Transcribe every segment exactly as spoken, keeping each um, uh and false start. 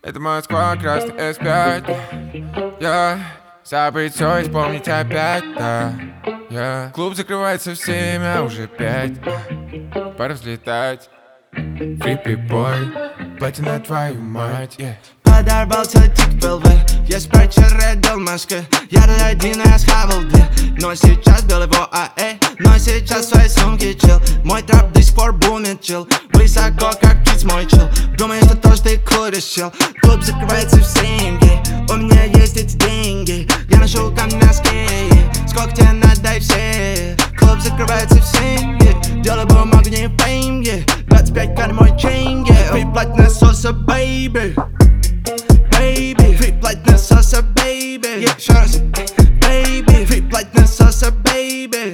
Это Москва, красный эс пять. Я забыть все и вспомнить опять, да. Я клуб закрывается в семь, а уже пять. Пора взлетать. Фрипи-бой, платина твою мать, yeah. Подорвался тик ПЛВ, я вчера дал Москвы. Я один, я схавал две. Но сейчас бил его АЭ, но сейчас в своей сумке чил. Мой трап до сих пор бумит, чил. Высоко, как киц мой чил. Думаешь, что то, что ты куришь, чил. Клуб закрывается в семь, у меня есть эти деньги. Я ношу там носки, сколько тебе надо, дай все. Клуб закрывается в семь, делаю бумагу, не фейм, двадцать пять кар мой чейн, приплать насоса, бэйби. Baby, приплать насоса, baby. Еще раз, baby, приплать насоса, baby.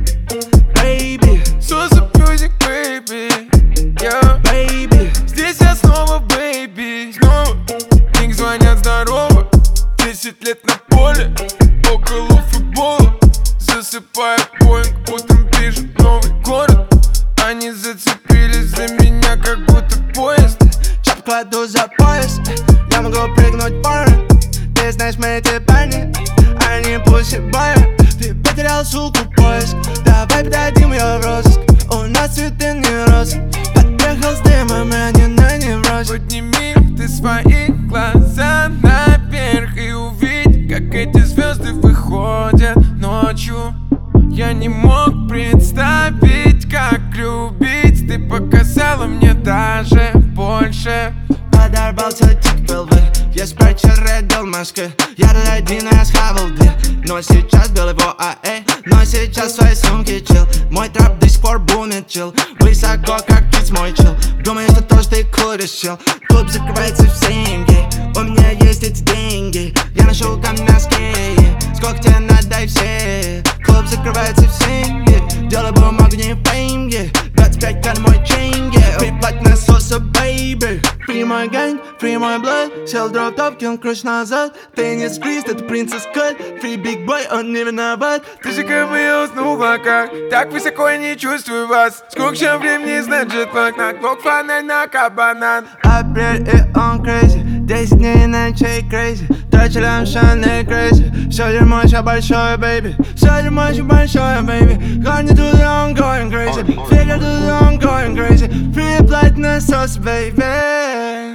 Baby, Соса Music, baby, yeah. Baby, здесь я снова, baby. Снова деньги звонят здорово. Десять лет на поле, около футбола. Засыпая поинг, утром пишет новый город. Они зацепились за меня, как будто поезд. чап кладу за пояс, я могу прыгнуть в парень. Ты знаешь, мы эти парни, они пусибая. Ты потерял суку поиск, давай подадим ее в розыск. У нас цветы не розы, подъехал с дымом, а не на неврозе. Подними ты свои глаза наверх и увидь, как эти звезды выходят ночью. Я не мог представить, как любить. Ты показала мне даже больше. Подорвался тик ПЛВ, я вчера дал Москвы. Я один, я схавал две. Но сейчас бил его АЭ, но сейчас в своей сумке чил. Мой трап до сих пор бумит, чил. Высоко, как киц мой чил. Думаешь, что то, что ты куришь, чил. Клуб закрывается в семь, у меня есть эти деньги. Я ношу там носки, сколько тебе надо, дай все. Клуб закрывается в семь, делаю бумагу, не фейм, двадцать пять кар мой чейн, приплать насоса, бэйби. Free мой гэнг, free мой blood. Сел дроп топ, кинул крыш назад. Ты не скрист, это принцесс Кэт. Free big boy, он не виноват. Ты же как бы я уснул в облаках. Так высоко я не чувствую вас. Сколько еще времени знать джетлаг. На клок фонарь на кабанан. Апрель и он crazy. Десять дней ночей crazy. Точили шаны crazy. Все дерьмо еще большое, baby. Все дерьмо еще большое, baby. Honey to the on going crazy. Figure to the on going crazy. Free blood насос, baby.